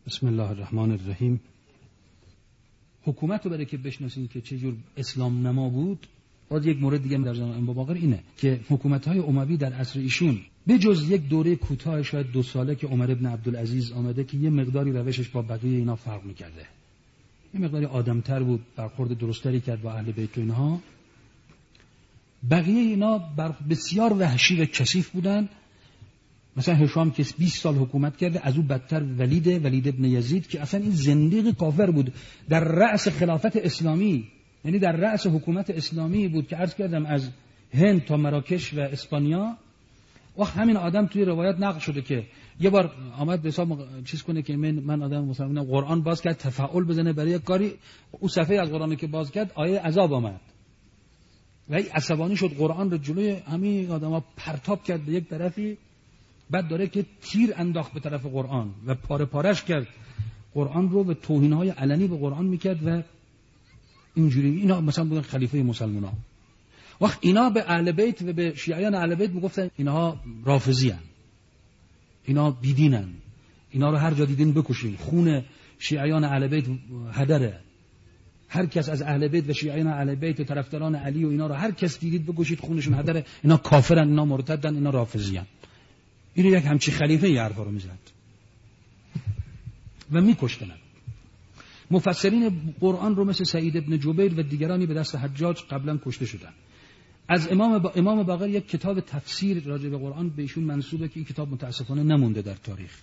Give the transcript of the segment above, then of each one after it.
بسم الله الرحمن الرحیم. حکومت رو برای که بشناسیم که چه جور اسلام نما بود، باز یک مورد دیگه در زمان امام باقر اینه که حکومت‌های اموی در عصر ایشون به جز یک دوره کوتاه شاید 2 ساله که عمر ابن عبدالعزیز آمده که یه مقداری روشش با بقیه اینا فرق می‌کرده، یه مقداری آدم‌تر بود، برخورد درستری کرد با اهل بیت و اینها. بقیه اینا بسیار وحشی و کثیف بودن. مثلا هشام که 20 سال حکومت کرده، از او بدتر ولید ابن یزید که اصلا این زندیق کافر بود در رأس خلافت اسلامی، یعنی در رأس حکومت اسلامی بود که عرض کردم از هند تا مراکش و اسپانیا. و همین آدم توی روایت نقل شده که یه بار آمد به حساب چیز کنه که من آدم مسلمانم، قرآن باز کرد تفاعل بزنه برای یک کاری، او صفحه از قرآنی که باز کرد آیه عذاب آمد و عصبانی شد، قرآن رو جلوی همین آدم‌ها پرتاب کرد به یک طرفی، بعد داره که تیر انداخت به طرف قرآن و پاره پارش کرد قرآن رو و توهین‌های علنی به قرآن میکرد و اینجوری. اینا مثلا بودن خلیفه مسلمان‌ها. وقت اینا به اهل بیت و به شیعیان اهل بیت میگفتن اینها رافضی ان، اینا بیدینن، اینا رو هر جا دیدین بکشین، خون شیعیان اهل بیت هدره، هر کس از اهل بیت و شیعیان اهل بیت و طرفداران علی و اینا رو هر کس دیدید بکشید، خونشون هدره، اینا کافرن، اینا مرتدن، اینا رافضی ان. اینو یک همچی خلیفه یه حرفا رو میزد و میکشتن. مفسرین قرآن رو مثل سعید ابن جبیر و دیگرانی به دست حجاج قبلا کشته شدن. از امام باقر یک کتاب تفسیر راجع به قرآن به ایشون منسوبه که این کتاب متاسفانه نمونده در تاریخ،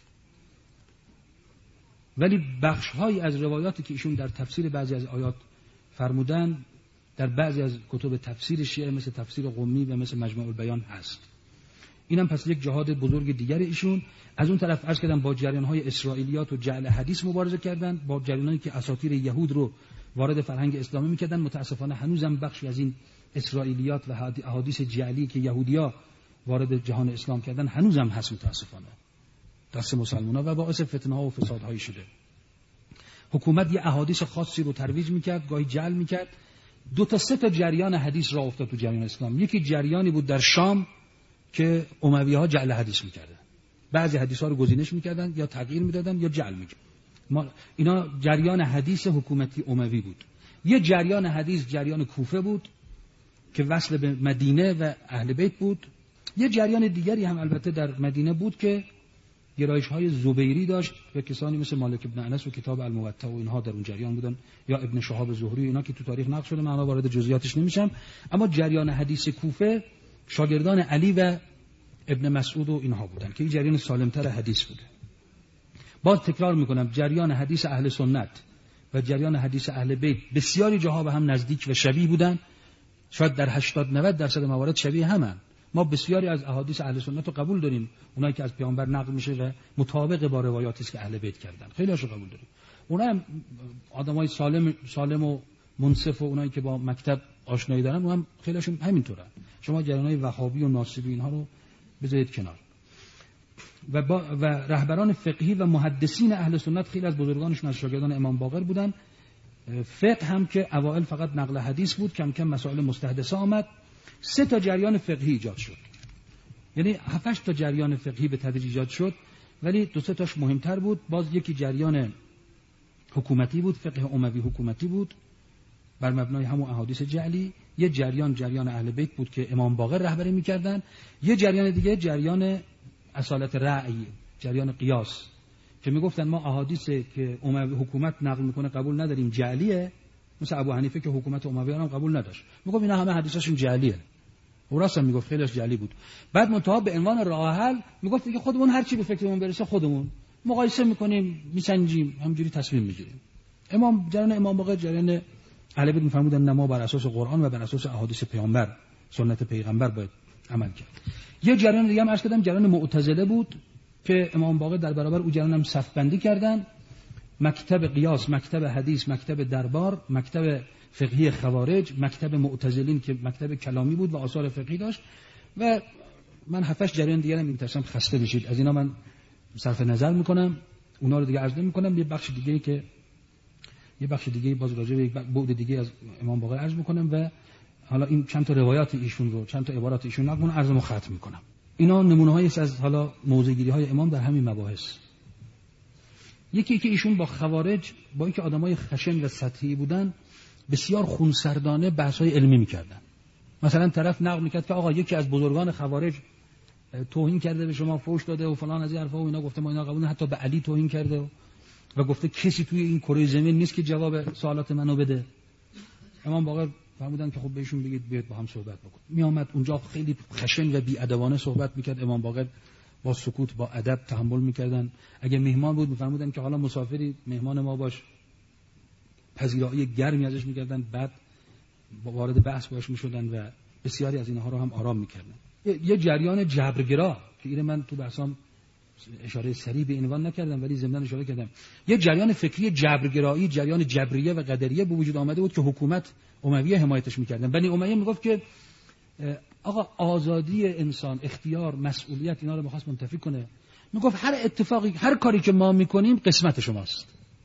ولی بخش‌هایی از روایاتی که ایشون در تفسیر بعضی از آیات فرمودن در بعضی از کتب تفسیر شیعه مثل تفسیر قمی و مثل مجموع البیان هست. اینم پس یک جهاد بزرگ دیگر ایشون. از اون طرف عرض کردم با جریان‌های اسرائیلیات و جعل حدیث مبارزه کردن، با جریانایی که اساطیر یهود رو وارد فرهنگ اسلامی می‌کردن. متاسفانه هنوزم بخشی از این اسرائیلیات و احادیث جعلی که یهودیا وارد جهان اسلام کردن هنوزم هست متاسفانه دست مسلمان‌ها و باعث فتنه‌ها و فسادهایی شده. حکومت یه احادیث خاصی رو ترویج می‌کرد، گاهی جعل می‌کرد. 2 تا 3 تا جریان حدیث راه افتاد تو جریان اسلام. یکی جریانی بود در شام که اموی‌ها جعل حدیث می‌کردن، بعضی حدیث‌ها رو گزینش می‌کردن یا تغییر می‌دادن یا جعل می‌کردن. اینا جریان حدیث حکومتی اموی بود. یه جریان حدیث جریان کوفه بود که وصل به مدینه و اهل بیت بود. یه جریان دیگری هم البته در مدینه بود که گرایش‌های زبیری داشت و کسانی مثل مالک ابن انس و کتاب الموطأ و اینها در اون جریان بودن، یا ابن شهاب زهری، اینا که تو تاریخ نقل شده، من وارد جزئیاتش نمیشم. اما جریان حدیث کوفه شاگردان علی و ابن مسعود و اینها بودن که این جریان سالمتر حدیث بوده. باز تکرار میکنم جریان حدیث اهل سنت و جریان حدیث اهل بیت بسیاری جاها به هم نزدیک و شبیه بودن، شاید در 80-90% موارد شبیه همن. ما بسیاری از احادیث اهل سنت رو قبول داریم، اونایی که از پیامبر نقل میشه و مطابق با روایاتی است که اهل بیت کردن، خیلی هاشو قبول داریم. اونها هم آدمای سالم و منصف و اونایی که با مکتب آشنایی دارن اونها هم خیلی هاشون همینطورن. شما جریانای وهابی و ناصبی اینها رو بذارید کنار. و رهبران فقهی و محدثین اهل سنت خیلی از بزرگانشون از شاگردان امام باقر بودن. فقه هم که اوائل فقط نقل حدیث بود، کم کم مسائل مستحدثه آمد. 3 تا جریان فقهی ایجاد شد، یعنی 7-8 تا جریان فقهی به تدریج ایجاد شد، ولی 2-3 تاش مهمتر بود. باز یکی جریان حکومتی بود، فقه اموی حکومتی بود بر مبنای همون احادیث جعلی. یه جریان اهل بیت بود که امام باقر رهبری می‌کردن. یه جریان دیگه جریان اصالت رأی، جریان قیاس، که میگفتن ما احادیث که اموی حکومت نقل میکنه قبول نداریم، جعلیه. مثل ابو حنیفه که حکومت امویان هم قبول نداشت، میگفت اینا همه حدیثاشون جعلیه. و راستم میگفت خیلیش جعلی بود. بعد منتها به عنوان راه حل میگفت که خودمون هر چی به فکرمون برسه خودمون مقایسه میکنیم، میسنجیم، همینجوری تصمیم میگیریم. جریان امام باقر، جریان اهل بیت میفهمودن نه، ما بر اساس قرآن و بر اساس احادیث پیامبر، سنت پیغمبر باید عمل کرد. یه جریان دیگه هم عرض کردم جریان معتزله بود که امام باقر در برابر او جریان هم صف بندی کردن: مکتب قیاس، مکتب حدیث، مکتب دربار، مکتب فقهی خوارج، مکتب معتزلین که مکتب کلامی بود و آثار فقهی داشت. و من 7-8 جریان دیگه هم میترسم خسته بشید، از اینا من صرف نظر میکنم، اونا رو دیگه عرض نمیکنم. یه بخش دیگه باز راجع به یک بعد دیگه از امام باقر عرض میکنم و حالا این چند تا روایات ایشون رو، چند تا عبارات ایشون نقل عرضمو ختم میکنم. اینا نمونه‌هایی است از حالا موضع‌گیری‌های امام در همین مباحث. یکی که ایشون با خوارج، با اینکه آدمای خشن و سطحی بودن، بسیار خونسردانه بحث‌های علمی می‌کردن. مثلا طرف نقل می‌کرد که آقا یکی از بزرگان خوارج توهین کرده به شما، فحش داده و فلان از این حرفا و اینا، گفته ما اینا قبول، حتی به علی توهین کرده و گفته کسی توی این کره زمین نیست که جواب سوالات منو بده. امام باقر فرمودن که خب بهشون بگید بیاد با هم صحبت بکن. میآمد اونجا خیلی خشن و بی‌ادبانه صحبت می‌کرد. امام باقر با سکوت، با ادب تحمل می‌کردن. اگه مهمان بود می‌فرمودن که حالا مسافری مهمان ما باش، پذیرایی گرمی ازش می‌کردن، بعد وارد بحث باش می‌شدن و بسیاری از اینها رو هم آرام می‌کردن. یه جریان جبرگرا که این من تو بحثام اشاره سریع به عنوان نکردم ولی ضمن اشاره کردم، یه جریان فکری جبرگرایی، جریان جبریه و قدریه به وجود آمده بود که حکومت امویه حمایتش می‌کردن. بنی امیه میگفت که آقا آزادی انسان، اختیار، مسئولیت، اینا رو می‌خواست منتفی کنه. میگفت هر اتفاقی، هر کاری که ما می‌کنیم قسمت شماست.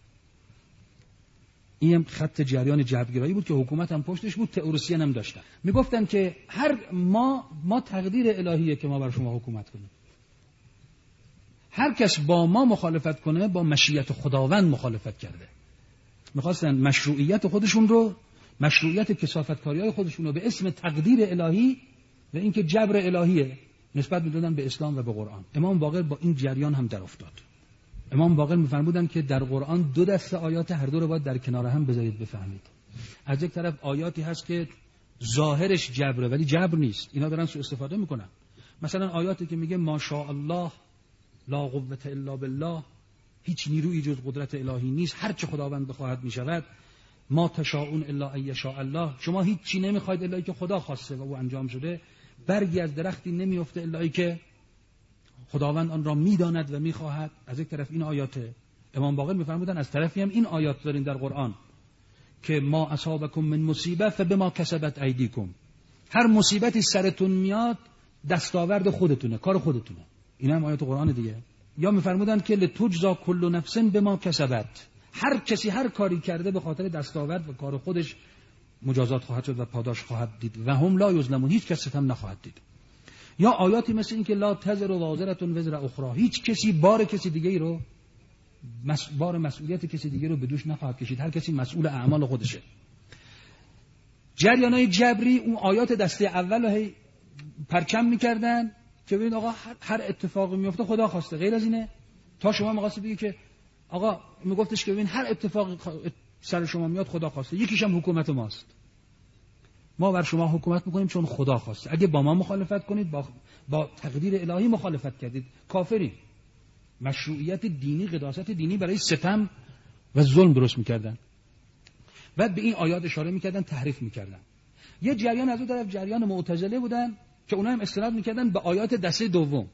این خط جریان جبرگرایی بود که حکومت هم پشتش بود، تئوریسین هم داشتن. میگفتن که هر ما تقدیر الهیه که ما بر شما حکومت کنیم. هر کس با ما مخالفت کنه با مشیت خداوند مخالفت کرده. میخواستن مشروعیت خودشون رو، مشروعیت کثافتکاری‌های خودشون رو به اسم تقدیر الهی و اینکه جبر الهیه نسبت میدادن به اسلام و به قرآن. امام باقر با این جریان هم در افتاد. امام باقر می‌فرمودن که در قرآن دو دسته آیات، هر دو رو باید در کنار هم بذارید بفهمید. از یک طرف آیاتی هست که ظاهرش جبره ولی جبر نیست، اینا دارن سوء استفاده میکنن. مثلا آیاتی که میگه ماشاء الله لا قوة الا بالله، هیچ نیرویی جز قدرت الهی نیست، هر چه خداوند بخواهد میشود. ما تشاءون الا ان یشاء الله، شما هیچ چی نمیخواید الا که خدا خواسته و او انجام شده. برگی از درختی نمیفته الا که خداوند آن را میداند و میخواهد. از یک طرف این آیاته. امام باقر میفرمودن از طرفی هم این آیات دارین در قرآن که ما اصابکم من مصیبه فبما کسبت ایدیکم، هر مصیبتی سرتون میاد دستاورد خودتونه، کار خودتونه. این هم آیات قرآن دیگه. یا میفرمودن که لتجزا کل نفس بما کسبت، هر کسی هر کاری کرده به خاطر دستاورد و کار خودش مجازات خواهد شد و پاداش خواهد دید و هم لا یظلمون، هیچ کس ستم نخواهد دید. یا آیاتی مثل این که لا تزر وازرة وزر اخرى، هیچ کسی بار کسی دیگه رو، بار مسئولیت کسی دیگه رو به دوش نخواهد کشید، هر کسی مسئول اعمال خودشه. جریانای جبری اون آیات دسته اول رو پرچم میکردن که ببینید آقا هر اتفاقی میفته خدا خواسته، غیر از اینه. تا شما می‌خواستید بگید که آقا میگفتش که ببین هر اتفاقی سر شما میاد خدا خواسته، یکیش هم حکومت ماست، ما بر شما حکومت میکنیم چون خدا خواسته. اگه با ما مخالفت کنید با تقدیر الهی مخالفت کردید، کافری. مشروعیت دینی، قداست دینی برای ستم و ظلم درست میکردن. بعد به این آیات اشاره میکردن، تحریف میکردن. یه جریان از اون طرف جریان معتزله بودن که اونها هم استناد میکردن به آیات دسته دوم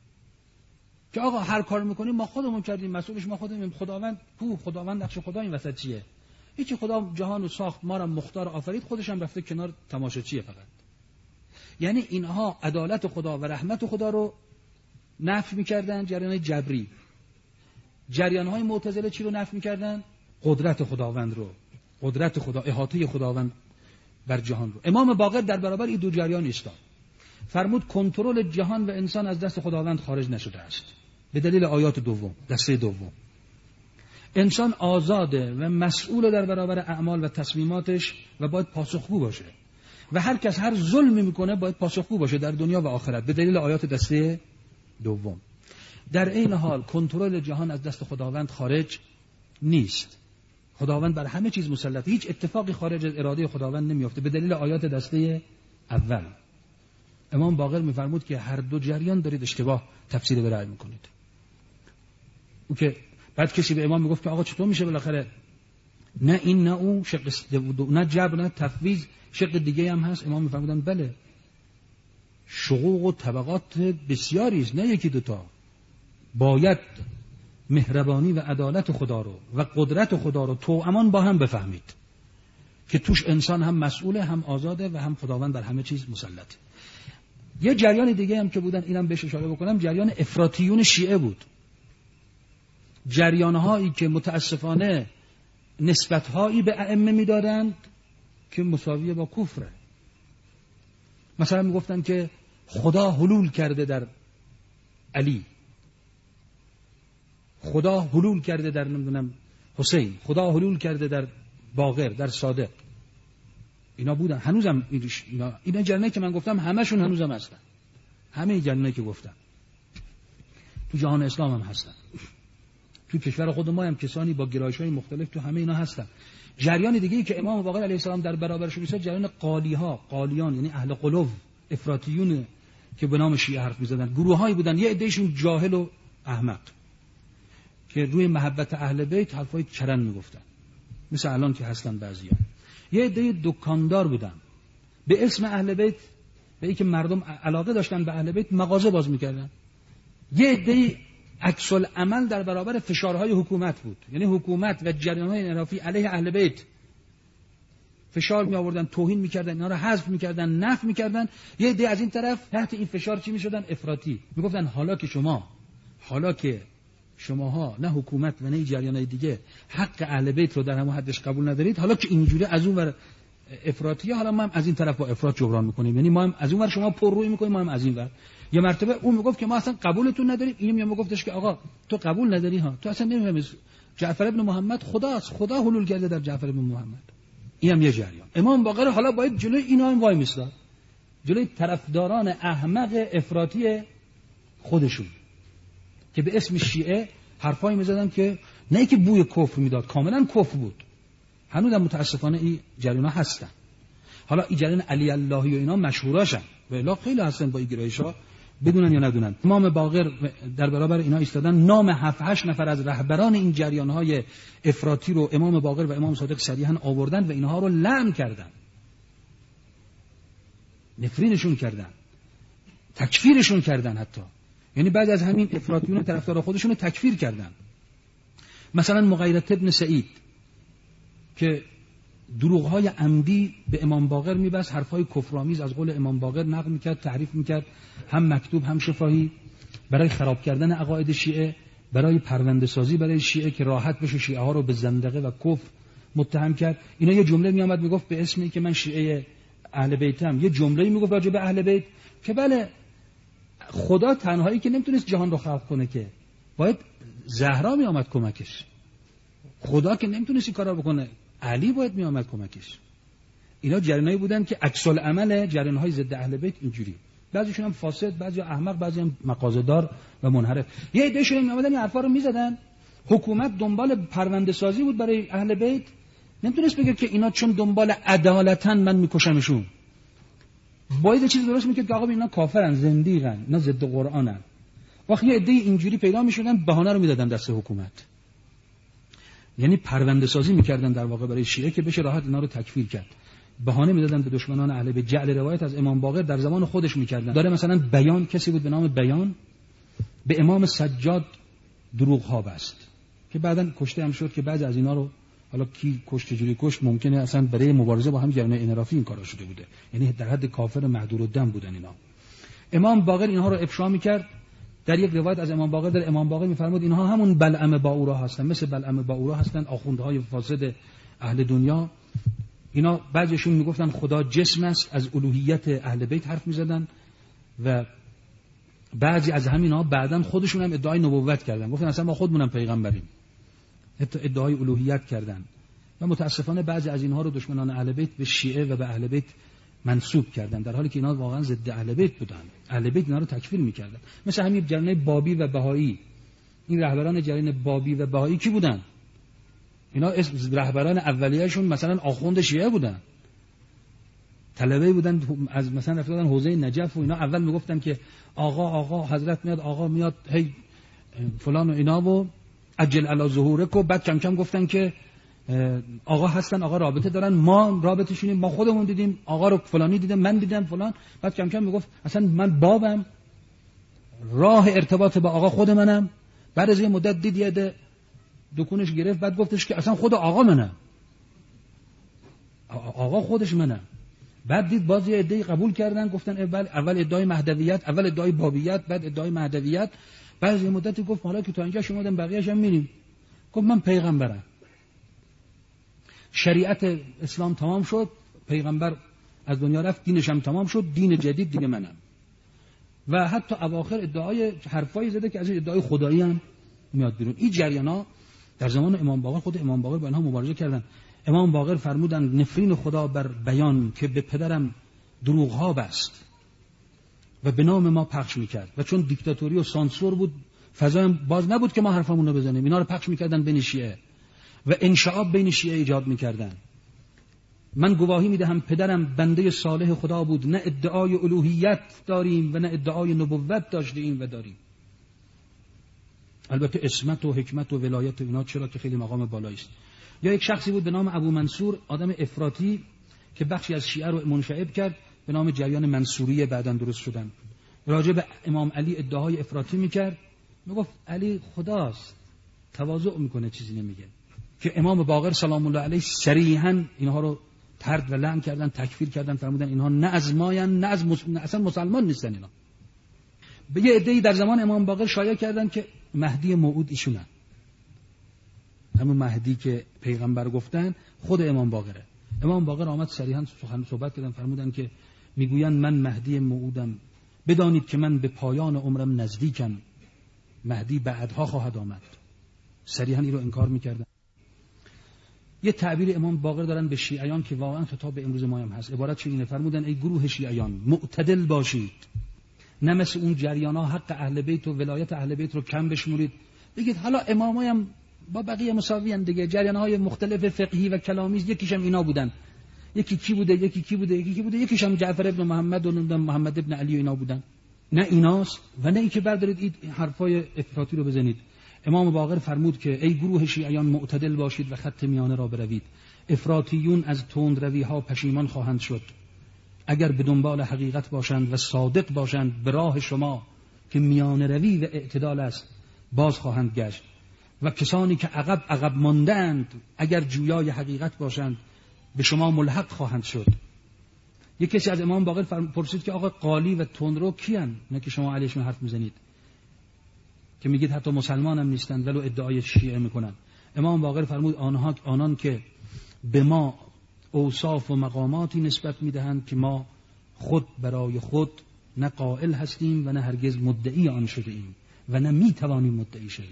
که آقا هر کار میکنیم ما خودمون کردیم، مسئولش ما خودمون. خداوند نقش خدا این وسط چیه؟ هیچ، خدا جهان رو ساخت، ما را مختار آفرید، خودش هم رفته کنار تماشاچیه فقط. یعنی اینها عدالت خدا و رحمت خدا رو نفی میکردن، جریان جبری. جریان‌های معتزله چی رو نفی میکردن؟ قدرت خداوند رو، قدرت خدا، احاطه خداوند بر جهان رو. امام باقر در برابر این دو جریان ایستاد. فرمود کنترل جهان و انسان از دست خداوند خارج نشده است به دلیل آیات دوم، دسته دوم. انسان آزاده و مسئول در برابر اعمال و تصمیماتش و باید پاسخگو باشه و هر کس هر ظلمی میکنه باید پاسخگو باشه در دنیا و آخرت به دلیل آیات دسته دوم. در این حال کنترل جهان از دست خداوند خارج نیست. خداوند بر همه چیز مسلط، هیچ اتفاقی خارج از اراده خداوند نمیافته به دلیل آیات دسته اول. امام باقر میفرمود که هر دو جریان دارید اشتباه تفسیر برای میکنید. او که بعد کسی به امام میگفت که آقا چطور میشه بالاخره نه این نه اون، شق نه جبر نه تفویض، شق دیگه هم هست. امام میفرمودن بله، شقوق و طبقات بسیاری است، نه یکی دوتا. باید مهربانی و عدالت خدا رو و قدرت خدا رو توامان با هم بفهمید که توش انسان هم مسئوله، هم آزاده و هم خداوند بر همه چیز مسلط. یه جریان دیگه هم که بودن، اینم بهش اشاره بکنم، جریان افراطیون شیعه بود. جریان‌هایی که متاسفانه نسبت‌هایی به ائمه می‌دادند که مساویه با کفره. مثلا میگفتن که خدا حلول کرده در علی، خدا حلول کرده در نمیدونم حسین، خدا حلول کرده در باقر، در صادق. اینا بودن، هنوزم اینا جریانی که من گفتم همشون هنوزم هستن. همه جریانی که گفتم تو جهان اسلام هم هستن. تو کشور خود ما هم کسانی با گرایش‌های مختلف تو همه اینا هستن. جریان دیگه‌ای که امام باقر علیه السلام در برابرش می‌ایستاد جریان قالیان، یعنی اهل قلوب، افراطیون که به نام شیعه حرف می‌زدن. گروه‌هایی بودن، یه عده‌شون جاهل و احمق که روی محبت اهل بیت حرفای چرند میگفتن، مثل الان که هستن بعضی‌ها. یه عده دکاندار بودن به اسم اهل بیت، به اینکه مردم علاقه داشتن به اهل بیت مغازه باز می‌کردن. یه عده عکس العمل در برابر فشارهای حکومت بود، یعنی حکومت و جریان‌های انحرافی علیه اهل بیت فشار می آوردن، توهین می‌کردن، اینا رو حذف می‌کردن، نفی می‌کردن. یه عده از این طرف تحت این فشار چی می‌شدن؟ افراطی. میگفتن حالا که شماها نه حکومت و نه جریان‌های دیگه حق اهل بیت رو در همون حدش قبول ندارید، حالا که اینجوری از اون ور افراطیه، حالا ما هم از این طرف با افراط جبران می‌کنیم، یعنی ما هم از اون ور شما پررویی می‌کنیم، ما هم از این ور. یه مرتبه اون میگفت که ما اصلا قبولتون نداریم، اینم میگفتش که آقا تو قبول نداری ها، تو اصلا نمی‌فهمی جعفر ابن محمد خداست، خدا حلول کرده در جعفر ابن محمد. اینم یه جریان. امام باقر حالا باید جلوی اینا هم وای میستاد، جلوی طرفداران احمق افراطی خودشون که به اسم شیعه حرفایی میزدن که نه که بوی کفر میداد، کاملا کفر بود. هنوز هم متاسفانه این جریانا هستن. حالا این جریان علی اللهی و اینا مشهوراشن، و الا خیلی هستن با این گرایش‌ها، بدونن یا ندونن. امام باقر در برابر اینا ایستادن، نام 7-8 نفر از رهبران این جریان‌های افراطی رو امام باقر و امام صادق صریحاً آوردن و اینها رو لعن کردن، نفرینشون کردن، تکفیرشون کردن. حتی یعنی بعد از همین افراطیون طرفدار خودشون رو تکفیر کردن. مثلا مغیرة ابن سعید که دروغ‌های عمدی به امام باقر می‌بست، حرف‌های کفرآمیز از قول امام باقر نقل می‌کرد، تحریف می‌کرد، هم مکتوب هم شفاهی، برای خراب کردن عقاید شیعه، برای پرونده‌سازی برای شیعه که راحت بشه شیعه‌ها رو به زندقه و کفر متهم کرد. اینا یه جمله می‌آمد میگفت به اسمی که من شیعه اهل بیتم، یه جمله‌ای میگفت راجع به اهل بیت که بله خدا تنهایی که نمیتونست جهان رو خلق کنه، که باید زهرا می‌آمد کمکش، خدا که نمیتونست این کارا بکنه، علی باید می‌آمد کمکش. اینا جریانایی بودن که عکس العمل جریان‌های ضد اهل بیت اینجوری، بعضیشون هم فاسد، بعضی احمق، بعضی هم مغازه‌دار و منحرف. یه عده‌شون می‌آمدن این حرفا رو می‌زدن. حکومت دنبال پرونده سازی بود برای اهل بیت، نمیتونست بگه که اینا چون دنبال عدالتن من میکشمشون، باید چیز درست میگه که آقا اینا کافرن، زندیقن، اینا ضد قرآنن. وقتی یه عده اینجوری پیدا میشدن بهانه رو میدادن دست حکومت، یعنی پرونده سازی میکردن در واقع برای شیعه که بشه راحت اینا رو تکفیر کرد. بهانه میدادن به دشمنان اهل بیت. جعل روایت از امام باقر در زمان خودش میکردن. داره مثلا بیان، کسی بود به نام بیان به امام سجاد دروغ ها بست که بعداً کشته هم شد، که بعضی از اینا رو حالا کی کشت چجوری کشت ممکنه اصلا برای مبارزه با هم جریان انحرافی این کارا شده بوده، یعنی در حد کافر مهدورالدم بودن اینا. امام باقر اینها رو افشا میکرد. در یک روایت از امام باقر، در امام باقر میفرمود اینها همون بلعم باورا هستن، مثل بلعم باورا هستن، آخوندهای فاسد اهل دنیا. اینا بعضیشون میگفتن خدا جسم است، از الوهیت اهل بیت حرف میزدن، و بعضی از همینا بعداً خودشون هم ادعای نبوت کردن، گفتن اصلا ما خودمونم پیغمبریم، ادعای الوهیت کردن. و متاسفانه بعضی از اینها رو دشمنان اهل بیت به شیعه و به اهل بیت منسوب کردن، در حالی که اینا واقعا ضد اهل بیت بودن. اهل بیت اینا رو تکفیر میکردن. مثل همین جریان بابی و بهایی. این رهبران جریان بابی و بهایی کی بودن؟ اینا رهبران اولیه‌شون مثلا آخوند شیعه بودن، طلبه بودن از مثلا رفتن حوزه نجف و اینا. اول میگفتن که آقا حضرت میاد، آقا میاد، هی فلان و اینا و عجل علی ظهورک. و بعد کم کم گفتن که آقا هستن، آقا رابطه دارن، ما رابطه‌شونیم، ما خودمون دیدیم، آقا رو فلانی دیدم، من دیدم فلان. بعد کم کم میگفت اصلا من بابم، راه ارتباط با آقا خود منم. بعد از یه مدت دید یه دکونش گرفت، بعد گفتش که اصلا خود آقا منم، آقا خودش منم. بعد دید باز یه عده‌ای قبول کردن، گفتن اول ادعای مهدویت، اول ادعای بابیت، بعد ادعای مهدویت. بعد از یه مدتی گفت حالا که تا اینجا شما دم بقیه‌اش هم میریم. گفت من پیغمبرم، شریعت اسلام تمام شد، پیغمبر از دنیا رفت، دینش هم تمام شد، دین جدید دیگه منم. و حتی اواخر ادعای حرفایی زده که از این ادعای خدایی هم میاد بیرون. این جریانا در زمان امام باقر، خود امام باقر با اینها مبارزه کردن. امام باقر فرمودند نفرین خدا بر بیان که به پدرم دروغ بست و به نام ما پخش میکرد و چون دیکتاتوری و سانسور بود فضا باز نبود که ما حرفمون رو بزنیم، اینا رو پخش میکردن بین شیعه و انشعاب بین شیعه ایجاد میکردن. من گواهی میدهم پدرم بنده صالح خدا بود، نه ادعای الوهیت داریم و نه ادعای نبوت داشتیم و داریم. البته اسمت و حکمت و ولایت اینا چرا که خیلی مقام بالایی است. یا یک شخصی بود به نام ابو منصور، آدم افراطی که بخشی از شیعه رو منشعب کرد، به نام جریان منصوریه بعداً درست شدن. راجع به امام علی ادعای افراطی میکرد، میگفت علی خداست، تواضع میکنه، چیزی نمیگه. که امام باقر سلام الله علیه صریحاً اینها رو طرد و لعن کردن، تکفیر کردن، فرمودن اینها نه از ماین نه از اصلا مسلمان نیستن. اینا به یه عده‌ای در زمان امام باقر شایع کردن که مهدی موعود ایشونن، همون مهدی که پیغمبر گفتن خود امام باقره. امام باقر آمد صریحاً سخن صحبت کردن، فرمودن که میگویند من مهدی موعودم، بدانید که من به پایان عمرم نزدیکم، مهدی بعدها خواهد آمد. صریحاً این رو انکار میکردن. یه تعبیر امام باقر دارن به شیعیان که واقعا خطاب به امروز ما هم هست. عبارت اینه، فرمودن ای گروه شیعیان معتدل باشید، نه مثل اون جریانا حق اهل بیت و ولایت اهل بیت رو کم بشمرید، بگید حالا امامای هم با بقیه مساویان دیگه. جریان‌های مختلف فقهی و کلامی یکیش هم اینا بودن، یکی کی بوده، یکیش هم جعفر ابن محمد و محمد ابن علی و اینا بودن. نه ایناست و نه اینکه بردارید این حرفای افراطی رو بزنید. امام باقر فرمود که ای گروه شیعیان معتدل باشید و خط میانه را بروید. افراطیون از تندروی ها پشیمان خواهند شد. اگر به دنبال حقیقت باشند و صادق باشند به راه شما که میانه روی و اعتدال است باز خواهند گشت، و کسانی که عقب ماندند اگر جویای حقیقت باشند به شما ملحق خواهند شد. یک کسی از امام باقر پرسید که آقا قالی و تندرو کیان؟ نه که شما علیشون حرف میزنید، که میگید حتی مسلمان هم نیستند ولو ادعای شیعه میکنن. امام باقر فرمود آنان که به ما اوصاف و مقاماتی نسبت میدهند که ما خود برای خود نه قائل هستیم و نه هرگز مدعی آن شده ایم و نه میتوانیم مدعی شویم.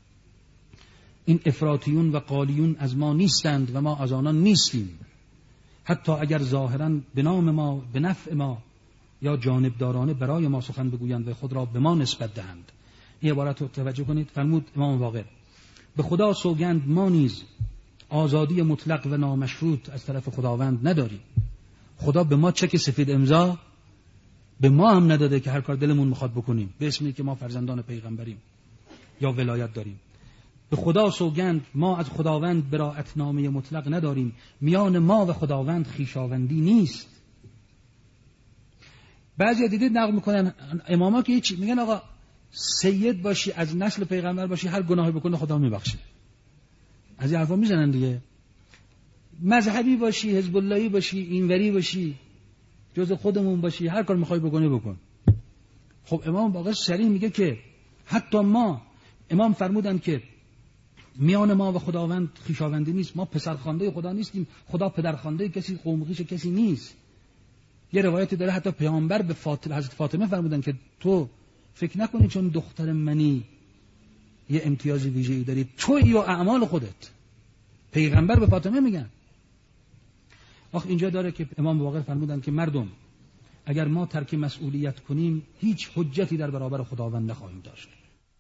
این افراطیون و قالیون از ما نیستند و ما از آنان نیستیم، حتی اگر ظاهراً به نام ما، به نفع ما یا جانبدارانه برای ما سخن بگویند و خود را به ما نسبت دهند. این عبارت رو توجه کنید. فرمود امام باقر به خدا سوگند ما نیز آزادی مطلق و نامشروط از طرف خداوند نداریم. خدا به ما چک سفید امضا به ما هم نداده که هر کار دلمون میخواد بکنیم به اسمی که ما فرزندان پیغمبریم یا ولایت داریم. به خدا سوگند ما از خداوند براءتنامه مطلق نداریم، میان ما و خداوند خویشاوندی نیست. بعضی دیدید نقل میکنن اماما که هیچ، میگن آقا سید باشی، از نسل پیغمبر باشی، هر گناهی بکنه خدا میبخشه. از این حرفا میزنن دیگه. مذهبی باشی، حزب اللهی باشی، اینوری باشی، جز خودمون باشی، هر کار میخوای بکنی بکن. خب امام باقر صریح میگه که حتی ما، امام فرمودن که میان ما و خداوند خویشاوندی نیست، ما پسرخوانده خدا نیستیم، خدا پدرخوانده کسی، قوم خویش کسی نیست. یه روایتی داره حتی پیامبر به حضرت فاطمه فرمودن که تو فکر نکنی چون دختر منی یه امتیاز ویژه‌ای داری، تویی و اعمال خودت. پیغمبر به فاطمه میگن. آخه اینجا داره که امام باقر فرمودن که مردم اگر ما ترک مسئولیت کنیم هیچ حجتی در برابر خداوند نخواهیم داشت.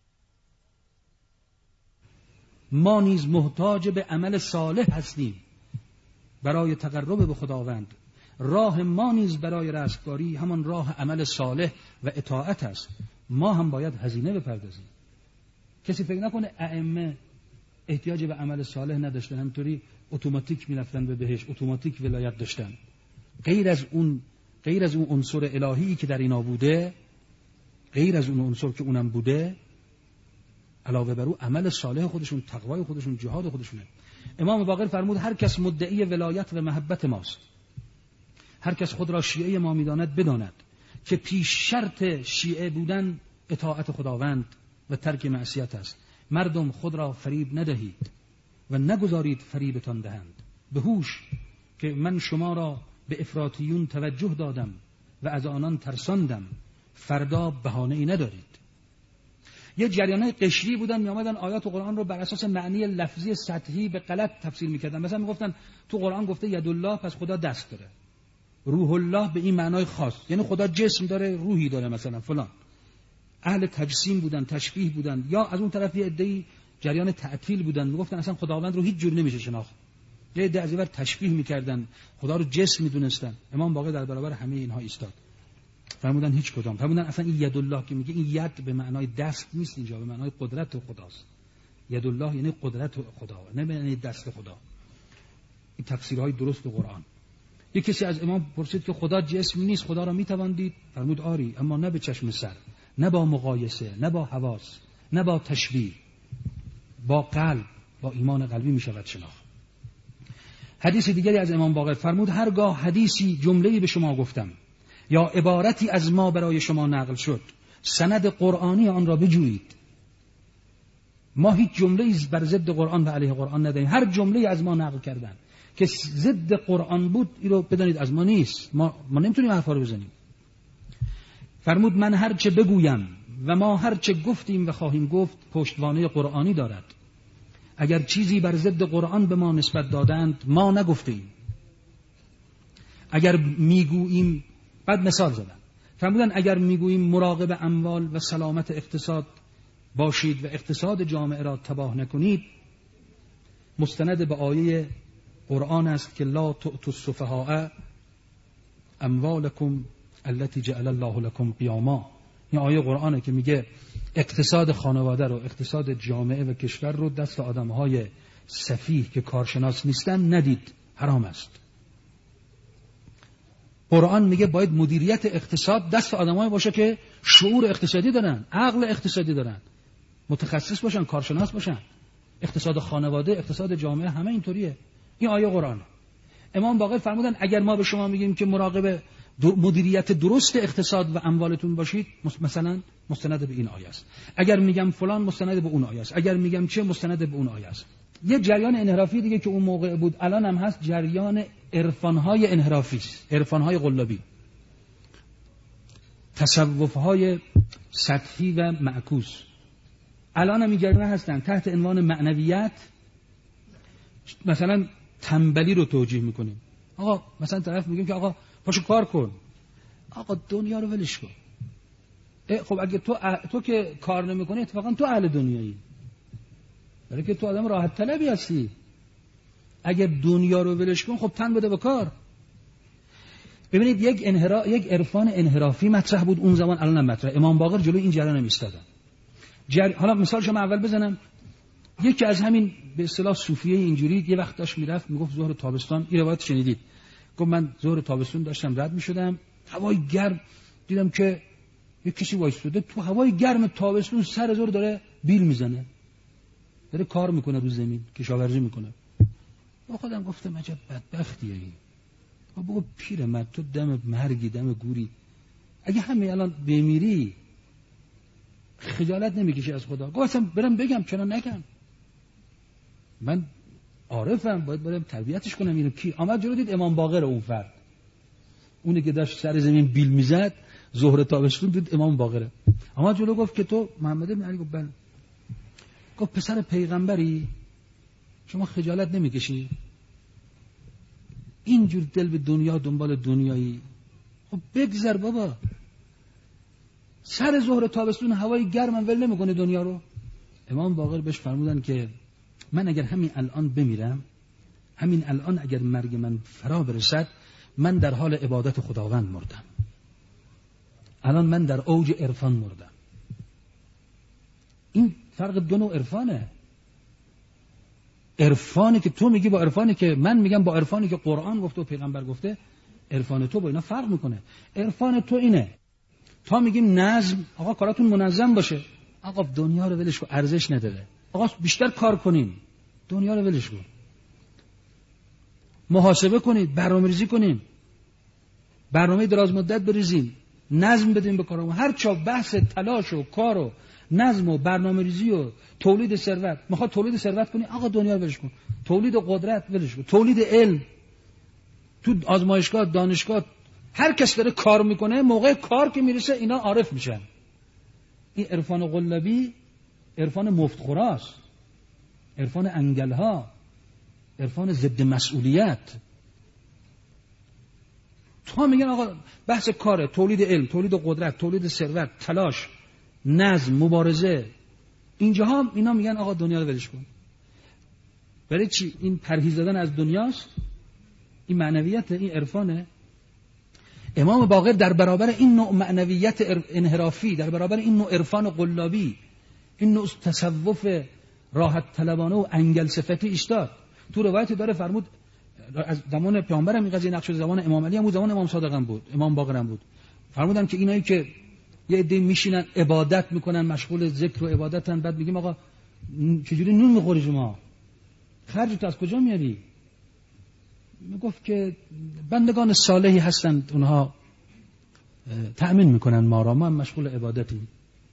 ما نیز محتاج به عمل صالح هستیم برای تقرب به خداوند. راه ما نیز برای رستگاری همان راه عمل صالح و اطاعت است. ما هم باید هزینه بپردازیم. کسی فکر نکنه ائمه احتیاج به عمل صالح نداشتن، همطوری اتوماتیک میرفتن به بهشت، اتوماتیک ولایت داشتن. غیر از اون عنصر الهی که در اینا بوده، غیر از اون عنصر که اونم بوده، علاوه بر او عمل صالح خودشون، تقوای خودشون، جهاد خودشونه. امام باقر فرمود هر کس مدعی ولایت و محبت ماست، هر کس خود را شیعه ما میداند بداند که پیش شرط شیعه بودن اطاعت خداوند و ترک معصیت است. مردم خود را فریب ندهید و نگذارید فریبتان دهند. به هوش که من شما را به افراطیون توجه دادم و از آنان ترساندم، فردا بهانه‌ای ندارید. یه جریانای قشری بودن میآمدن آیات قرآن رو بر اساس معنی لفظی سطحی به غلط تفسیر میکردن. مثلا میگفتن تو قرآن گفته یدالله پس خدا دست داره، روح الله به این معنای خاص، یعنی خدا جسم داره، روحی داره مثلا فلان. اهل تجسیم بودن، تشبیه بودن. یا از اون طرف یه عده‌ای جریان تعطیل بودن، میگفتن اصلا خداوند رو هیچ جوری نمیشه شناخت. یه عده از این ور تشبیه میکردن، خدا رو جسم میدونستن. امام باقر در برابر همه اینها ایستاد. فرمودن هیچ کدام. فرمودن اصلا این یدالله که میگه این ید به معنای دست نیست، اینجا به معنای قدرت خداست. یدالله یعنی قدرت خدا، نه به معنی دست خدا. این تفسیرهای درست قرآن. یک کسی از امام پرسید که خدا جسم نیست، خدا را میتوان دید؟ فرمود آری، اما نه به چشم سر، نه با مقایسه، نه با حواس، نه با تشبیه، با قلب، با ایمان قلبی میشود شناخت. حدیث دیگری از امام باقر فرمود هرگاه حدیثی جمله‌ای به شما گفتم یا عبارتی از ما برای شما نقل شد، سند قرآنی آن را بجویید. ما هیچ جمله‌ای بر ضد قرآن و علیه قرآن نداریم. هر جمله‌ای از ما نقل کردن که ضد قرآن بود، این رو بدانید از ما نیست. ما نمیتونیم حرفا رو بزنیم. فرمود من هر چه بگویم و ما هر چه گفتیم و خواهیم گفت پشتوانه قرآنی دارد. اگر چیزی بر ضد قرآن به ما نسبت دادند ما نگفتیم. اگر میگوییم، بعد مثال زدن، فرمودن اگر میگوییم مراقب اموال و سلامت اقتصاد باشید و اقتصاد جامعه را تباه نکنید، مستند به آیه قرآن است که لا تؤتوا السفهاء اموالکم التي جعل الله لكم قیاما. این آیه قرآنه که میگه اقتصاد خانواده رو، اقتصاد جامعه و کشور رو دست آدمهای سفیه که کارشناس نیستن ندید، حرام است. قرآن میگه باید مدیریت اقتصاد دست آدمایی باشه که شعور اقتصادی دارن، عقل اقتصادی دارن، متخصص باشن، کارشناس باشن. اقتصاد خانواده، اقتصاد جامعه، همه اینطوریه. این آیه قرآن. امام باقر فرمودن اگر ما به شما میگیم که مراقب مدیریت درست اقتصاد و اموالتون باشید، مثلا مستند به این آیه است. اگر میگم فلان، مستند به اون آیه است. اگر میگم چه، مستند به اون آیه است. یه جریان انحرافی دیگه که اون موقع بود، الان هم هست، جریان عرفان‌های انحرافی است، عرفان‌های قلابی، تصوف‌های سطحی و معکوس. الان هم این جریان هستن تحت عنوان معنویت. مثلا تنبلی رو توجیه میکنیم. آقا مثلا طرف میگیم که آقا پاشو کار کن، آقا دنیا رو ولش کن. خب اگه تو که کار نمیکنی اتفاقا تو اهل دنیایی، برای که تو آدم راحت طلبی هستی. اگه دنیا رو ولش کن خب تن بده به کار. ببینید یک عرفان انحرافی مطرح بود اون زمان، الان هم مطرح. امام باقر جلوی این جریان ایستادن. حالا مثال شما اول بزنم. یکی از همین به اصطلاح صوفیه اینجوری یه وقت داشت میرفت، میگفت ظهر تابستان، این روایت شنیدید، گفت من ظهر تابستون داشتم رد میشدم، هوای گرم دیدم که یک کسی وایساده تو هوای گرم تابستون، سر ظهر داره بیل میزنه، داره کار میکنه رو زمین، کشاورزی میکنه. با خودم گفتم عجب بدبختیه این. بابا پیرمرد، تو دم مرگی، دم گوری، اگه همین الان بمیری خجالت نمیکشی از خدا؟ گفتم برم بگم چرا نگم، من عارفم، باید برم تربیتش کنم. اینو کی آمد جلو؟ دید امام باقر، اون فرد، اونی که داشت سر زمین بیل میزد ظهر تابستون، دید امام باقره. آمد جلو گفت که تو محمد بن علی؟ گفت بله. گفت پسر پیغمبری، شما خجالت نمیکشی؟ اینجور دل به دنیا، دنبال دنیایی، خب بگذر بابا. سر ظهر تابستون هوای گرم ول نمیکنه دنیا رو. امام باقر بهش فرمودن که من اگر همین الان بمیرم، همین الان اگر مرگ من فرا برسد، من در حال عبادت خداوند مردم. الان من در اوج عرفان مردم. این فرق دو نوع عرفانه. عرفانی که تو میگی با عرفانی که من میگم، با عرفانی که قرآن گفته و پیغمبر گفته، عرفان تو با اینا فرق میکنه. عرفان تو اینه، تا میگیم نظم، آقا کاراتون منظم باشه، آقا دنیا رو ولش کن، ارزش نداره، آقا بیشتر کار کنین، دنیا رو ولش کن، محاسبه کنید، برنامه‌ریزی کنین، برنامه دراز مدت بریزین، نظم بدین به کارمون. هر چا بحث تلاش و کار و نظم و برنامه‌ریزی و تولید ثروت، میخواد تولید ثروت کنی، آقا دنیا رو ولش کن، تولید قدرت ولش کن، تولید علم، تو آزمایشگاه، دانشگاه، هر کس داره کار میکنه، موقع کار که میرسه اینا عارف میشن. این عرفان قلابی عرفان مفتخوراست، عرفان انگلها، عرفان ضد مسئولیت. تا میگن آقا بحث کاره، تولید علم، تولید قدرت، تولید ثروت، تلاش، نظم، مبارزه، اینجاها اینا میگن آقا دنیا رو ولش کن. برای چی؟ این پرهیز دادن از دنیاست، این معنویت، این عرفانه. امام باقر در برابر این نوع معنویت انحرافی، در برابر این نوع عرفان قلابی، این نوع تصوف راحت طلبانه و انگل صفتی ایستاد. تو روایت داره فرمود از زمان پیامبرم این قضیه نقش زمان امام علی هم بود، زمان امام صادق هم بود، امام باقر هم بود. فرمودن که اینایی که یه عده میشینن عبادت میکنن، مشغول ذکر و عبادتن، بعد میگیم آقا چجوری نون میخوری شما؟ خرجت از کجا میاری؟ میگفت که بندگان صالحی هستند، اونها تأمین میکنن ما را، ما هم مشغول عبادتیم.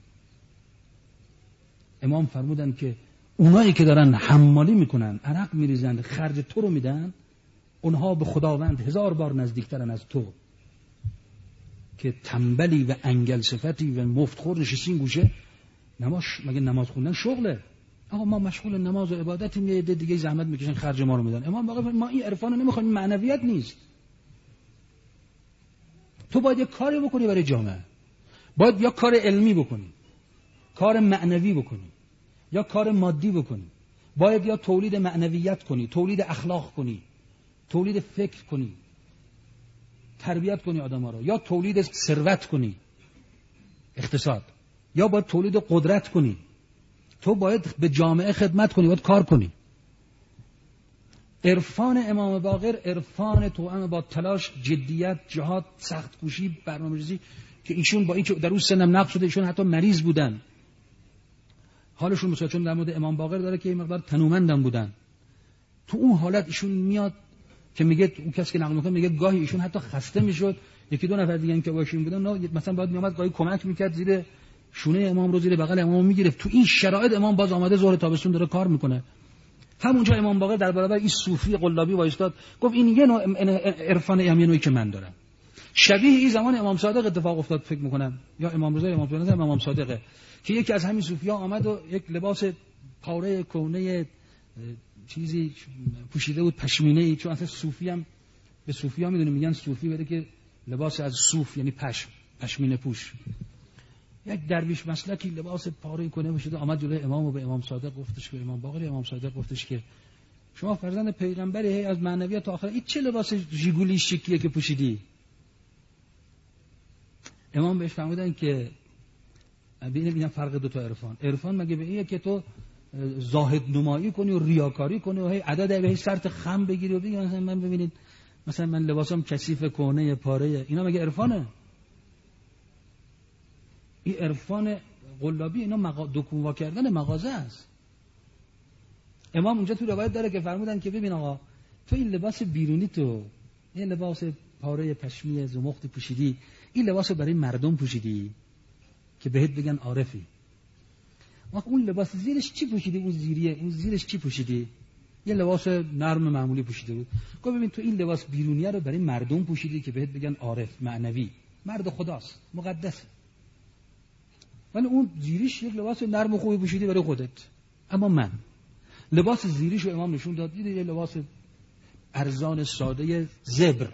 امام فرمودن که اونایی که دارن حمالی میکنن، عرق میریزن، خرج تو رو میدن، اونها به خداوند 1000 بار نزدیکترن از تو که تنبلی و انگل صفتی و مفتخور نشستین گوشه. مگه نماز خوندن شغله؟ آقا ما مشغول نماز و عبادتیم، یه عده دیگه زحمت میکشن خرج ما رو میدن. امام باقر ما این عرفان رو نمیخوایم، معنویت نیست. تو باید یه کاری بکنی برای جامعه، باید یا کار علمی بکنی، کار معنوی بکنی، یا کار مادی بکنی. باید یا تولید معنویت کنی، تولید اخلاق کنی، تولید فکر کنی، تربیت کنی آدم‌ها رو، یا تولید ثروت کنی، اقتصاد، یا باید تولید قدرت کنی. تو باید به جامعه خدمت کنی، باید کار کنی. عرفان امام باقر عرفان توأم با تلاش، جدیت، جهاد، سخت کوشی، برنامه‌ریزی، که ایشون با این که در اون سنم نقش شده، ایشون حتی مریض بودن، حالشون مثلا چون در مورد امام باقر داره که این مقدار تنومندم بودن. تو اون حالت ایشون میاد که میگه، اون کسی که نقل میکنه میگه گاهی ایشون حتی خسته میشد، یکی دو نفر دیگه که باشین بودن مثلا باید میومد گاهی کمک میکرد، زیر شونه امام رو زیر بغل امام میگرفت. تو این شرایط امام باز آمده ظهر تابستون داره کار میکنه. همونجا امام باقر در برابر این صوفی قلابی وایستاد، گفت این یه نوع عرفان همینویی که من دارم. شبیه این زمان امام صادق اتفاق افتاد فکر میکنم، یا امام رضا، امام صادقه، که یکی از همین صوفیا آمد و یک لباس پاره کهنه چیزی پوشیده بود، پشمینه‌ای، چون اصلا صوفی هم به صوفیا میدونیم میگن صوفی بده که لباس از صوف یعنی پشمینه پوش. یک درویش مسلکی لباس پاره کنه پوشیده آمد جلوی امام و به امام صادق گفتش که امام باقر، امام صادق گفتش که شما فرزند پیغمبری، از معنویت تا آخر این چه لباس ژیگولی شیکیه که پوشیدی؟ امام بهش فرمودن که ببین فرق دو تا عرفان مگه به اینه که تو زاهد نمایی کنی و ریاکاری کنی و هی عدد به سرت خم بگیری و بگی مثلا من ببینید مثلا من لباسم کثیف کهنه پاره، اینا مگه عرفانه؟ این عرفان قلابی، اینا دکونوا کردن مغازه است. امام اونجا تو روایت داره که فرمودن که ببین آقا تو این لباس بیرونی، تو این لباس پاره پشمی زمخت پوشیدی، این لباس برای مردم پوشیدی که بهت بگن عارفی. اون لباس زیرش چی پوشیدی؟ اون زیرش چی پوشیدی؟ یه لباس نرم معمولی پوشیده بود. گفت ببین تو این لباس بیرونیه رو برای مردم پوشیدی که بهت بگن عارف، معنوی، مرد خداست، مقدس. ولی اون زیرش یک لباس نرم و خوبی پوشیدی برای خودت. اما من لباس زیریشو امام نشون داد، دیدی یه لباس ارزان ساده زبر.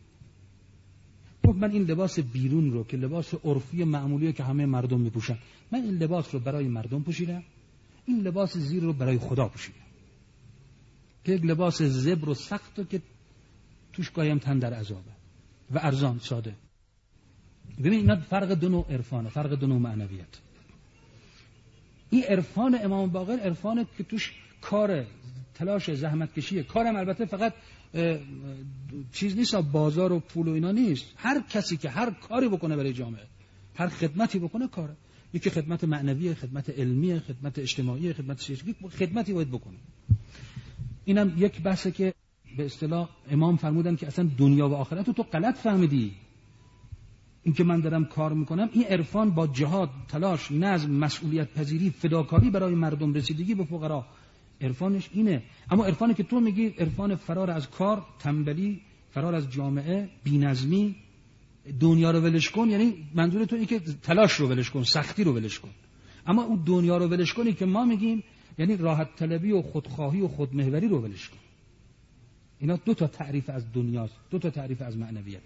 من این لباس بیرون رو که لباس عرفی معمولیه که همه مردم میپوشن، من این لباس رو برای مردم پوشیدم، این لباس زیر رو برای خدا پوشیدم، که یک لباس زبر و سخت و که توش گاهی هم تن در عذابه و ارزان ساده. ببین اینا فرق دو نوع عرفانه، فرق دو نوع معنویت. این عرفان امام باقر عرفانه که توش کار، تلاش، زحمت کشیه. کارم البته فقط چیز نیست، بازار و پول و اینا نیست. هر کسی که هر کاری بکنه برای جامعه، هر خدمتی بکنه کاره. یکی خدمت معنویه، خدمت علمیه، خدمت اجتماعیه، خدمت سیاسی، خدمتی باید بکنه. اینم یک بحثه که به اصطلاح امام فرمودن که اصلا دنیا و آخرت رو تو غلط فهمیدی. این که من دارم کار میکنم، این عرفان با جهاد، تلاش، نظم، مسئولیت پذیری، فداکاری برای مردم، رسیدگی به فقرا، عرفانش اینه. اما عرفانی که تو میگی عرفان فرار از کار، تنبلی، فرار از جامعه، بی‌نظمی، دنیا رو ولش کن، یعنی منظور تو اینه که تلاش رو ولش کن، سختی رو ولش کن. اما اون دنیا رو ولش کنی که ما میگیم یعنی راحت طلبی و خودخواهی و خودمحوری رو ولش کن. اینا دو تا تعریف از دنیاست، دو تا تعریف از معنویت.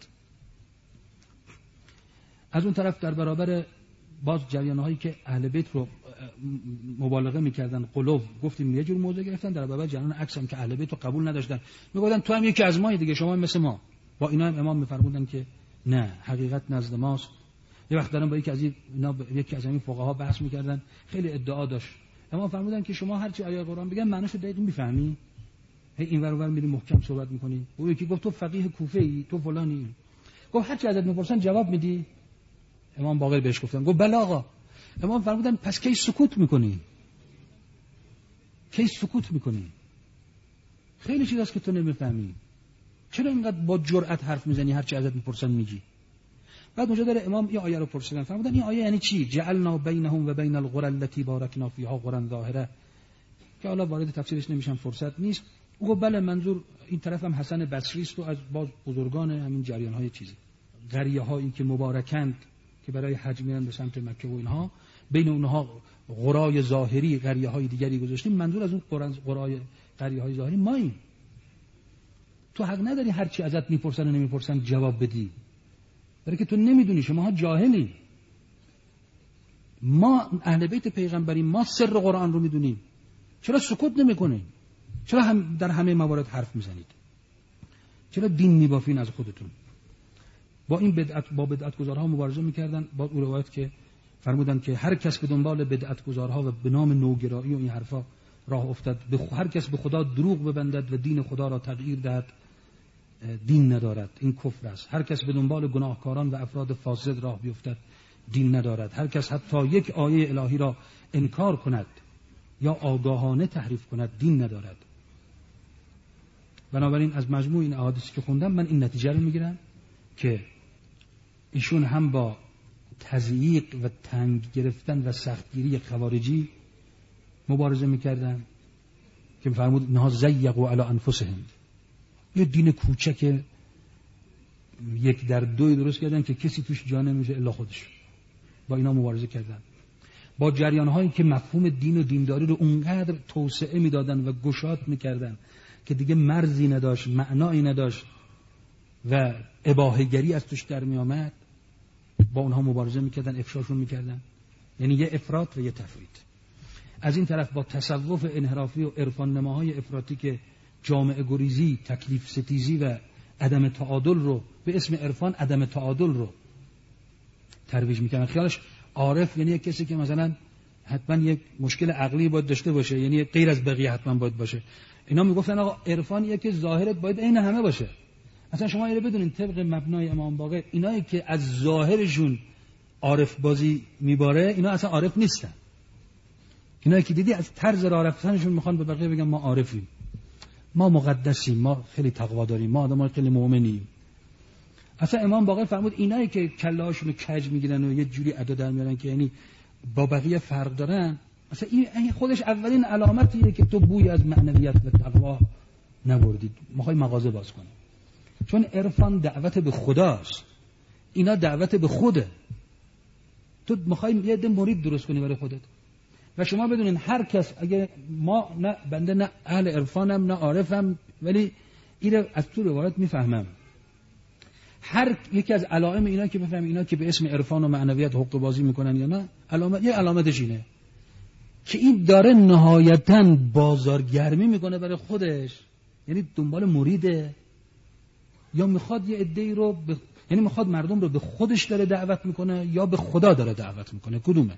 از اون طرف در برابر باز جریان‌هایی که اهل بیت رو مبالغه می‌کردن، قلوب گفتیم یه جور موضوع گرفتن، در برابر جریان عکس هم که اهل بیت رو قبول نداشتن، میگفتن تو هم یکی از مایی دیگه، شما هم مثل ما. با اینا هم امام می‌فرمودن که نه، حقیقت نزد ماست. یه وقت دارن با یکی از این فقها بحث می‌کردن، خیلی ادعا داشت. امام فرمودن که شما هر چی آیه قرآن بگن معنیشو دقیق می‌فهمی؟ هی اینور اونور میری محکم صحبت می‌کنی. اون یکی گفت تو فقیه کوفه‌ای، تو فلانی. گفت هر چی ازت می‌پرسن جواب میدی؟ امام باقر بهش گفتن، گفت بله آقا. امام فرمودن پس کی سکوت میکنی؟ کی سکوت میکنی؟ خیلی چیز هست که تو نمیفهمی. چرا اینقدر با جرأت حرف میزنی هر چی ازت میپرسن میگی؟ بعد اونجا داره امام این آیه رو پرسیدن، فرمودن این آیه یعنی چی؟ جعلنا بینهم و بین القرى التي باركنا فيها قرى ظاهره، که حالا وارد تفسیرش نمیشم، فرصت نیست. او گفت بله منظور این طرف هم حسن بصری است و از باز بزرگان همین جریان های چیزی، قریه هایی که مبارکند که برای حج میرن به سمت مکه و اینها، بین اونها قرای ظاهری قریه های دیگری گذاشتیم. منظور از اون قرای قریه های ظاهری ماییم. تو حق نداری هر چی ازت میپرسن و نمیپرسن جواب بدی، برای که تو نمیدونی، شماها جاهلی. ما اهل بیت پیغمبریم، ما سر قرآن رو میدونیم، چرا سکوت نمیکنید؟ چرا هم در همه موارد حرف میزنید؟ چرا دین میبافین از خودتون؟ با این بدعت گذارها مبارزه میکردن. با اون روایت که فرمودن که هر کس به دنبال بدعت گذارها و به نام نوگرایی و این حرفا راه افتاد، هر کس به خدا دروغ ببندد و دین خدا را تغییر دهد، دین ندارد، این کفر است. هر کس به دنبال گناهکاران و افراد فاسد راه بیفتد، دین ندارد. هر کس حتی یک آیه الهی را انکار کند یا آگاهانه تحریف کند، دین ندارد. بنابراین از مجموع این احادیثی که خوندم من این نتیجه رو میگیرم که ایشون هم با تضییق و تنگ گرفتن و سختگیری خوارجی مبارزه میکردن که فرمود انها زیقوا علی انفسهم، یه دین کوچک 1 در 2 درست کردن که کسی توش جا نمیشه الا خودش. با اینا مبارزه کردن. با جریان‌هایی که مفهوم دین و دینداری رو اونقدر توسعه میدادن و گشاد میکردن که دیگه مرزی نداشت، معنایی نداشت و اباحه‌گری از توش در می آمد، با اونها مبارزه میکردن، افشاشون میکردن. یعنی یه افراط و یه تفرید. از این طرف با تصوف انحرافی و عرفان نماهای افراطی که جامعه گریزی، تکلیف ستیزی و عدم تعادل رو به اسم عرفان عدم تعادل رو ترویج میکردن. خیالش عارف یعنی یک کسی که مثلا حتما یک مشکل عقلی باید داشته باشه، یعنی غیر از بقیه حتما باید باشه. اینا میگفتن آقا عرفان که ظاهرت باید عین همه باشه. اصلا شما اینو بدونین طبق مبنای امام باقر اینایی که از ظاهرشون عارف بازی میباره اینا اصلا عارف نیستن. اینایی که دیدی از طرز راه رفتنشون میخوان به بقیه بگن ما عارفیم، ما مقدسیم، ما خیلی تقوا داریم، ما آدمای خیلی مؤمنیم. اصلا امام باقر فرمود اینایی که کله‌هاشون رو کج میگیرن و یه جوری ادا در میارن که یعنی با بقیه فرق دارن، اصلا این خودش اولین علامتیه که تو بوی از معنویت و تقوا نبردید. میخوای مغازه باز کنی، چون عرفان دعوت به خداست، اینا دعوت به خوده. تو میخوای یه عده مرید درست کنی برای خودت. و شما بدونین هر کس، اگه ما نه بنده نه اهل عرفانم نه عارفم، ولی اینو از تو روایت میفهمم، هر یکی از علائم اینا که بفهمیم اینا که به اسم عرفان و معنویت حق بازی میکنن یا نه، یه علامتش اینه که این داره نهایتاً بازارگرمی میکنه برای خودش، یعنی دنبال مریده، یا میخواد یه عده‌ای رو یعنی میخواد مردم رو به خودش داره دعوت میکنه یا به خدا داره دعوت میکنه، کدومه؟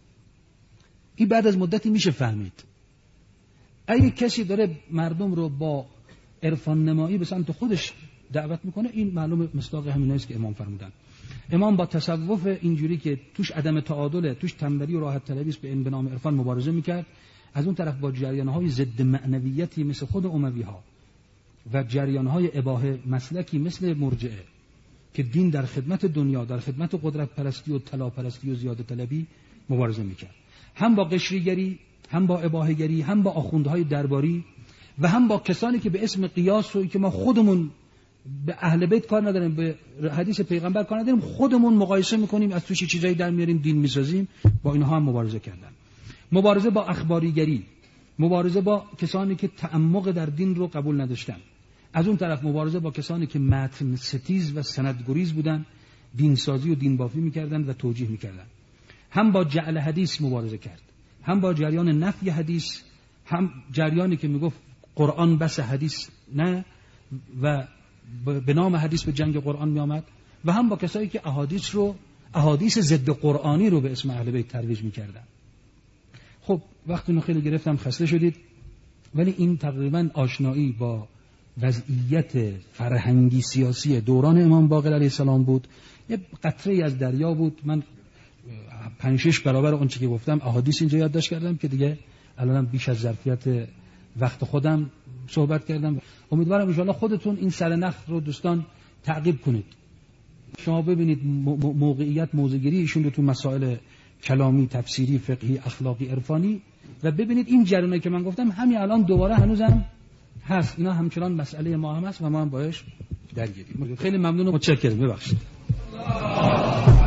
این بعد از مدتی میشه فهمید. اگه کسی داره مردم رو با عرفان نمایی به سمت خودش دعوت میکنه، این معلومه مصداق همیناییست که امام فرمودن. امام با تصوف اینجوری که توش عدم تعادله، توش تنبلی و راحت طلبی است به نام عرفان مبارزه میکرد. از اون طرف با جریان‌های ضد معنویتی مثل خود اموی‌ها و جریان‌های اباحه مسلکی مثل مرجئه که دین در خدمت دنیا، در خدمت قدرت پرستی و طلا پرستی و زیاده طلبی مبارزه میکرد. هم با قشریگری، هم با اباحه‌گری، هم با آخوندهای درباری و هم با کسانی که به اسم قیاس و که ما خودمون به اهل بیت کار نداریم، به حدیث پیغمبر کار نداریم، خودمون مقایسه میکنیم، از توش چیزایی در میاریم، دین میسازیم. با اینها هم مبارزه کردن. مبارزه با اخباریگری، مبارزه با کسانی که تعمق در دین رو قبول نداشتن. از اون طرف مبارزه با کسانی که متن ستیز و سندگریز بودن، دینسازی و دینبافی میکردن و توجیه میکردن. هم با جعل حدیث مبارزه کرد، هم با جریان نفی حدیث، هم جریانی که میگفت قرآن بس حدیث نه و به نام حدیث به جنگ قرآن می آمد، و هم با کسایی که احادیث ضد قرآنی رو به اسم اهل بیت ترویج می‌کردن. خب وقتی خیلی گرفتم، خسته شدید، ولی این تقریبا آشنایی با وضعیت فرهنگی سیاسی دوران امام باقر علیه السلام بود. یه قطره‌ای از دریا بود. من 5-6 برابر اون چیزی که گفتم احادیث اینجا یادداشت کردم که دیگه الانم بیش از ظرفیت وقت خودم صحبت کردم. امیدوارم ان شاءالله خودتون این سرنخ رو دوستان تعقیب کنید. شما ببینید موضع‌گیری ایشون رو تو مسائل کلامی، تفسیری، فقهی، اخلاقی، عرفانی، و ببینید این جریانی که من گفتم همین الان دوباره هنوزم هست. اینا همچنان مسئله ما هم هست و ما هم باهاش درگیریم. خیلی ممنون و متشکرم. ببخشید.